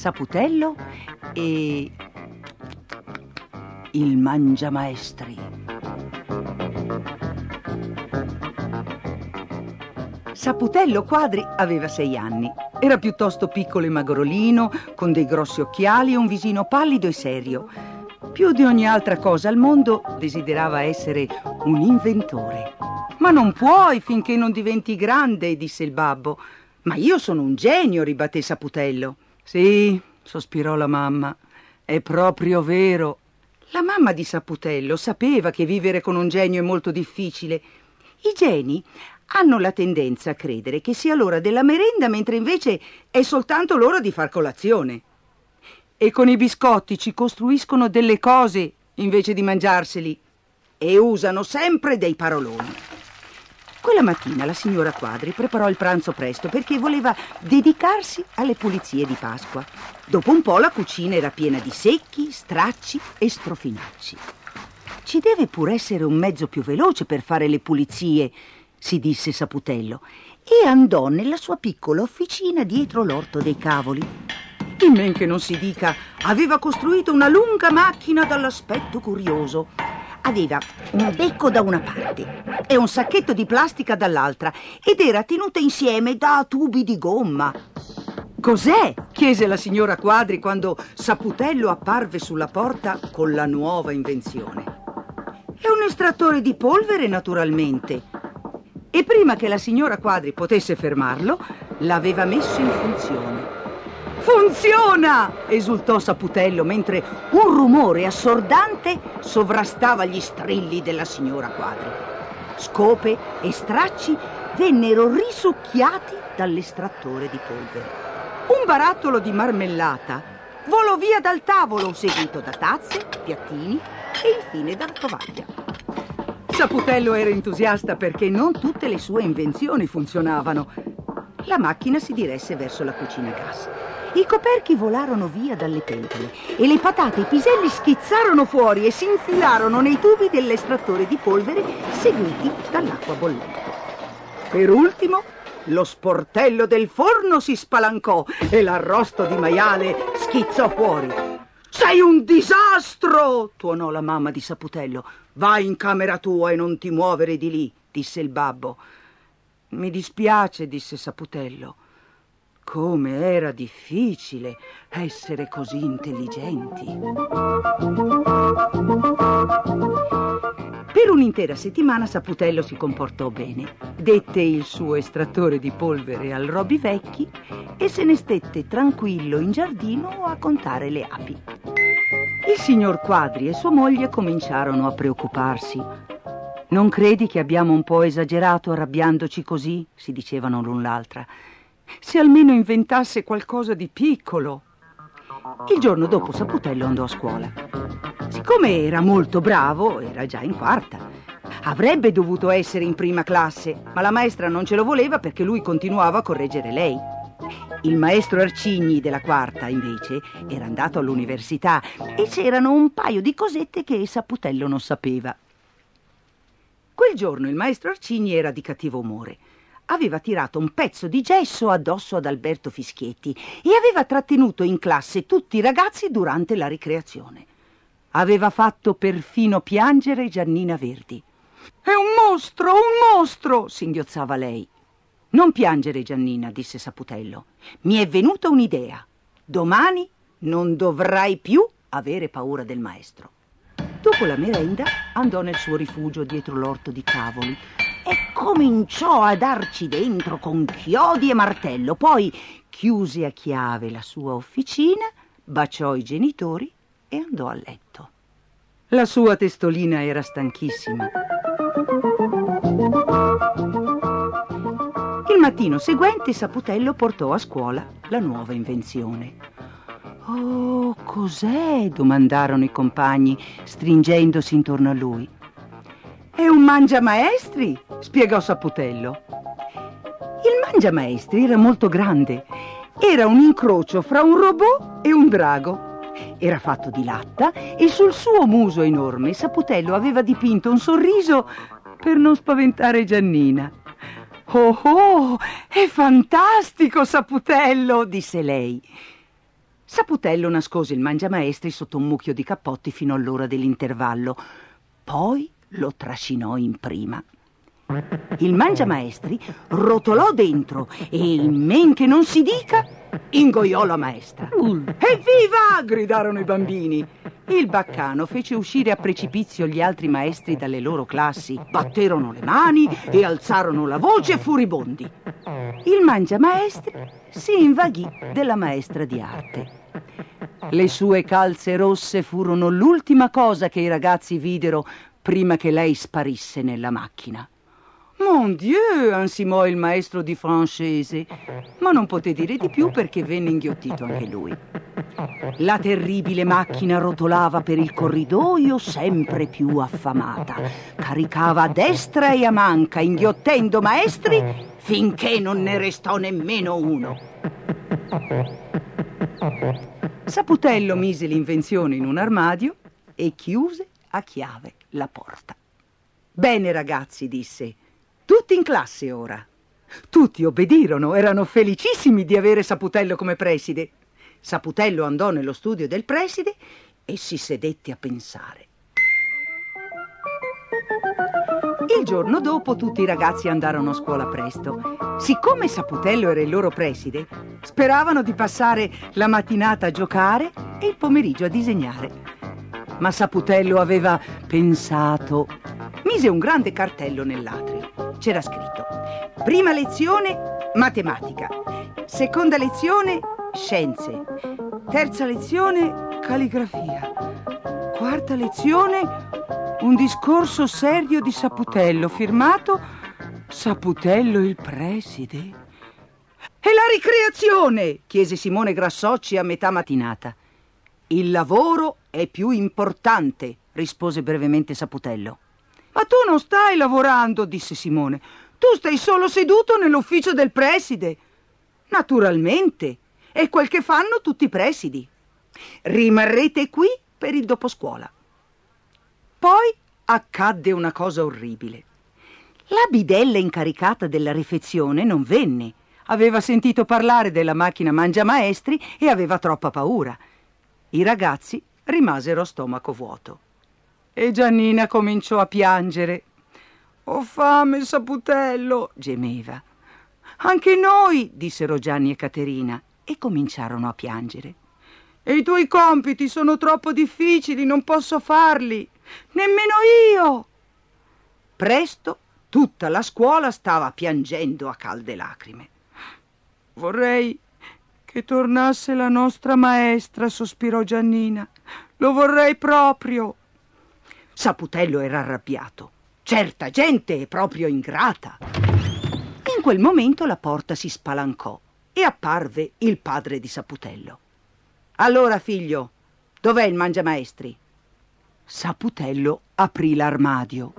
Saputello e il Mangiamaestri. Saputello Quadri aveva 6 anni. Era piuttosto piccolo e magrolino, con dei grossi occhiali e un visino pallido e serio. Più di ogni altra cosa al mondo desiderava essere un inventore. «Ma non puoi finché non diventi grande», disse il babbo. «Ma io sono un genio», ribatté Saputello. «Sì», sospirò la mamma, «è proprio vero». La mamma di Saputello sapeva che vivere con un genio è molto difficile. I geni hanno la tendenza a credere che sia l'ora della merenda, mentre invece è soltanto l'ora di far colazione. E con i biscotti ci costruiscono delle cose invece di mangiarseli, e usano sempre dei paroloni. Quella mattina la signora Quadri preparò il pranzo presto perché voleva dedicarsi alle pulizie di Pasqua. Dopo un po' la cucina era piena di secchi, stracci e strofinacci. «Ci deve pur essere un mezzo più veloce per fare le pulizie», si disse Saputello, e andò nella sua piccola officina dietro l'orto dei cavoli. In men che non si dica, aveva costruito una lunga macchina dall'aspetto curioso. Aveva un becco da una parte e un sacchetto di plastica dall'altra ed era tenuta insieme da tubi di gomma. «Cos'è?» chiese la signora Quadri quando Saputello apparve sulla porta con la nuova invenzione. «È un estrattore di polvere, naturalmente». E prima che la signora Quadri potesse fermarlo, l'aveva messo in funzione. «Funziona!» esultò Saputello, mentre un rumore assordante sovrastava gli strilli della signora Quadri. Scope e stracci vennero risucchiati dall'estrattore di polvere. Un barattolo di marmellata volò via dal tavolo, seguito da tazze, piattini e infine dalla tovaglia. Saputello era entusiasta perché non tutte le sue invenzioni funzionavano. La macchina si diresse verso la cucina a gas. I coperchi volarono via dalle pentole e le patate e i piselli schizzarono fuori e si infilarono nei tubi dell'estrattore di polvere, seguiti dall'acqua bollente. Per ultimo, lo sportello del forno si spalancò e l'arrosto di maiale schizzò fuori. «Sei un disastro!» tuonò la mamma di Saputello. «Vai in camera tua e non ti muovere di lì», disse il babbo. «Mi dispiace», disse Saputello. Come era difficile essere così intelligenti. Per un'intera settimana Saputello si comportò bene. Dette il suo estrattore di polvere al Roby Vecchi e se ne stette tranquillo in giardino a contare le api. Il signor Quadri e sua moglie cominciarono a preoccuparsi. «Non credi che abbiamo un po' esagerato arrabbiandoci così?» si dicevano l'un l'altra. «Se almeno inventasse qualcosa di piccolo». Il giorno dopo Saputello andò a scuola. Siccome era molto bravo, era già in quarta. Avrebbe dovuto essere in prima classe, ma la maestra non ce lo voleva perché lui continuava a correggere lei. Il maestro Arcigni della quarta, invece, era andato all'università e c'erano un paio di cosette che Saputello non sapeva. Quel giorno il maestro Arcigni era di cattivo umore. Aveva tirato un pezzo di gesso addosso ad Alberto Fischietti e aveva trattenuto in classe tutti i ragazzi durante la ricreazione. Aveva fatto perfino piangere Giannina Verdi. «È un mostro!» singhiozzava lei. «Non piangere, Giannina», disse Saputello. «Mi è venuta un'idea. Domani non dovrai più avere paura del maestro». Dopo la merenda andò nel suo rifugio dietro l'orto di cavoli e cominciò a darci dentro con chiodi e martello. Poi chiuse a chiave la sua officina, baciò i genitori e andò a letto. La sua testolina era stanchissima. Il mattino seguente Saputello portò a scuola la nuova invenzione. «Oh, cos'è?» domandarono i compagni, stringendosi intorno a lui. «È un mangiamaestri», spiegò Saputello. Il mangiamaestri era molto grande. Era un incrocio fra un robot e un drago. Era fatto di latta e sul suo muso enorme Saputello aveva dipinto un sorriso per non spaventare Giannina. «Oh, è fantastico, Saputello», disse lei. Saputello nascose il mangiamaestri sotto un mucchio di cappotti fino all'ora dell'intervallo. Poi lo trascinò in prima. Il mangiamaestri rotolò dentro e, in men che non si dica, ingoiò la maestra. Evviva! Gridarono i bambini. Il baccano fece uscire a precipizio gli altri maestri dalle loro classi, batterono le mani e alzarono la voce furibondi. Il mangiamaestri si invaghì della maestra di arte. Le sue calze rosse furono l'ultima cosa che i ragazzi videro prima che lei sparisse nella macchina. Mon Dieu, ansimò il maestro di francese, ma non poté dire di più perché venne inghiottito anche lui. La terribile macchina rotolava per il corridoio sempre più affamata. Caricava a destra e a manca, inghiottendo maestri finché non ne restò nemmeno uno. Saputello mise l'invenzione in un armadio e chiuse a chiave la porta. Bene ragazzi, disse, tutti in classe ora. Tutti obbedirono, erano felicissimi di avere Saputello come preside. Saputello andò nello studio del preside e si sedette a pensare. Il giorno dopo tutti i ragazzi andarono a scuola presto. Siccome Saputello era il loro preside, speravano di passare la mattinata a giocare e il pomeriggio a disegnare. Ma Saputello aveva pensato. Mise un grande cartello nell'atrio. C'era scritto: prima lezione matematica, seconda lezione scienze, terza lezione calligrafia, quarta lezione un discorso serio di Saputello, firmato Saputello il preside. E la ricreazione? Chiese Simone Grassocci a metà mattinata. Il lavoro è più importante, rispose brevemente Saputello. Ma tu non stai lavorando, disse Simone. Tu stai solo seduto nell'ufficio del preside. Naturalmente, è quel che fanno tutti i presidi. Rimarrete qui per il doposcuola. Poi accadde una cosa orribile. La bidella incaricata della refezione non venne. Aveva sentito parlare della macchina mangiamaestri e aveva troppa paura. I ragazzi rimasero a stomaco vuoto. E Giannina cominciò a piangere. Ho fame, Saputello, gemeva. Anche noi, dissero Gianni e Caterina, e cominciarono a piangere. E i tuoi compiti sono troppo difficili, non posso farli. Nemmeno io. Presto tutta la scuola stava piangendo a calde lacrime. Vorrei che tornasse la nostra maestra, sospirò Giannina. Lo vorrei proprio. Saputello era arrabbiato. Certa gente è proprio ingrata. In quel momento la porta si spalancò e apparve il padre di Saputello. Allora, figlio, dov'è il mangiamaestri? Saputello aprì l'armadio.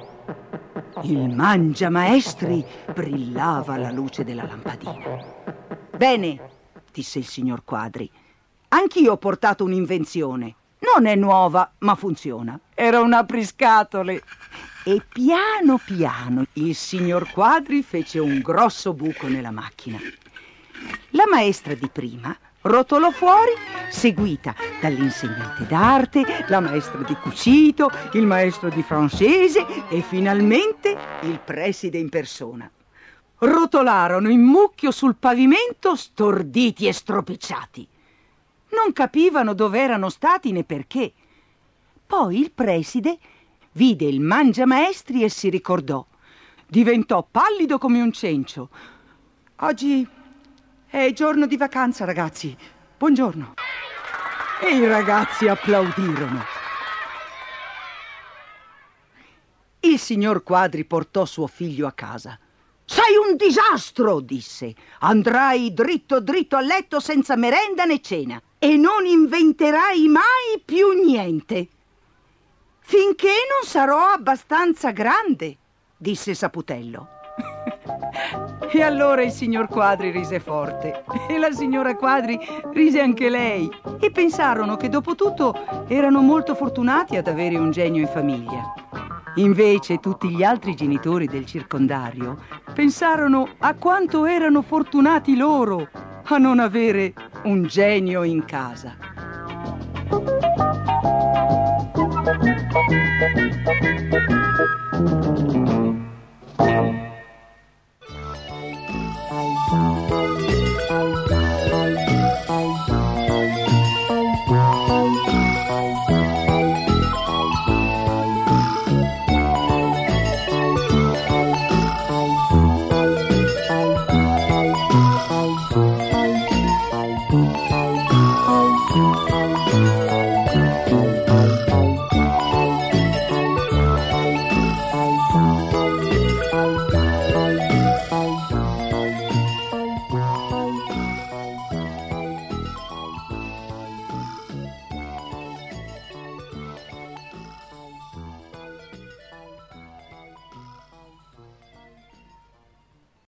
Il mangiamaestri brillava alla luce della lampadina. Bene, disse il signor Quadri, anch'io ho portato un'invenzione. Non è nuova, ma funziona. Era un apriscatole. E piano piano il signor Quadri fece un grosso buco nella macchina. La maestra di prima rotolò fuori, seguita dall'insegnante d'arte, la maestra di cucito, il maestro di francese e finalmente il preside in persona. Rotolarono in mucchio sul pavimento, storditi e stropicciati. Non capivano dove erano stati né perché. Poi il preside vide il mangiamaestri e si ricordò. Diventò pallido come un cencio. Oggi è giorno di vacanza, ragazzi. Buongiorno. E i ragazzi applaudirono. Il signor Quadri portò suo figlio a casa. Sei un disastro, disse. Andrai dritto dritto a letto senza merenda né cena e non inventerai mai più niente. Finché non sarò abbastanza grande, disse Saputello. E allora il signor Quadri rise forte e la signora Quadri rise anche lei e pensarono che dopo tutto erano molto fortunati ad avere un genio in famiglia. Invece tutti gli altri genitori del circondario pensarono a quanto erano fortunati loro a non avere un genio in casa.